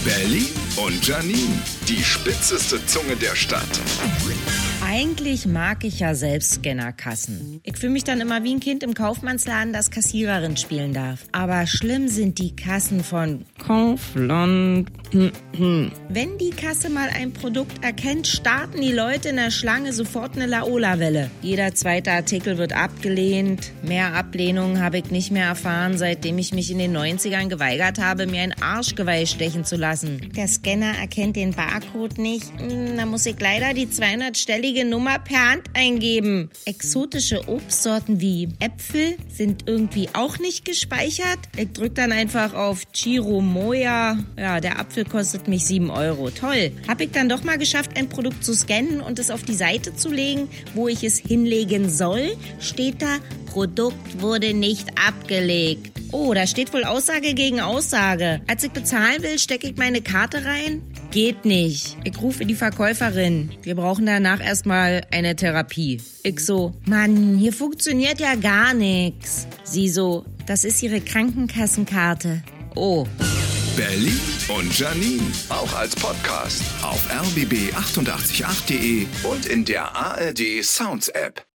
Berlin und Janine, die spitzeste Zunge der Stadt. Eigentlich mag ich ja selbst Scannerkassen. Ich fühle mich dann immer wie ein Kind im Kaufmannsladen, das Kassiererin spielen darf. Aber schlimm sind die Kassen von Kaufland. Wenn die Kasse mal ein Produkt erkennt, starten die Leute in der Schlange sofort eine Laola-Welle. Jeder zweite Artikel wird abgelehnt. Mehr Ablehnungen habe ich nicht mehr erfahren, seitdem ich mich in den 90ern geweigert habe, mir ein Arschgeweih stechen zu lassen. Der Scanner erkennt den Barcode nicht. Da muss ich leider die 200-stellige Nummer per Hand eingeben. Exotische Obstsorten wie Äpfel sind irgendwie auch nicht gespeichert. Ich drücke dann einfach auf Chirimoya. Ja, der Apfel kostet mich 7 Euro. Toll. Hab ich dann doch mal geschafft, ein Produkt zu scannen und es auf die Seite zu legen, wo ich es hinlegen soll, steht da, Produkt wurde nicht abgelegt. Oh, da steht wohl Aussage gegen Aussage. Als ich bezahlen will, stecke ich meine Karte rein. Geht nicht. Ich rufe die Verkäuferin. Wir brauchen danach erstmal eine Therapie. Ich so, Mann, hier funktioniert ja gar nichts. Sie so, das ist Ihre Krankenkassenkarte. Oh. Berlin und Janine, auch als Podcast auf rbb888.de und in der ARD Sounds App.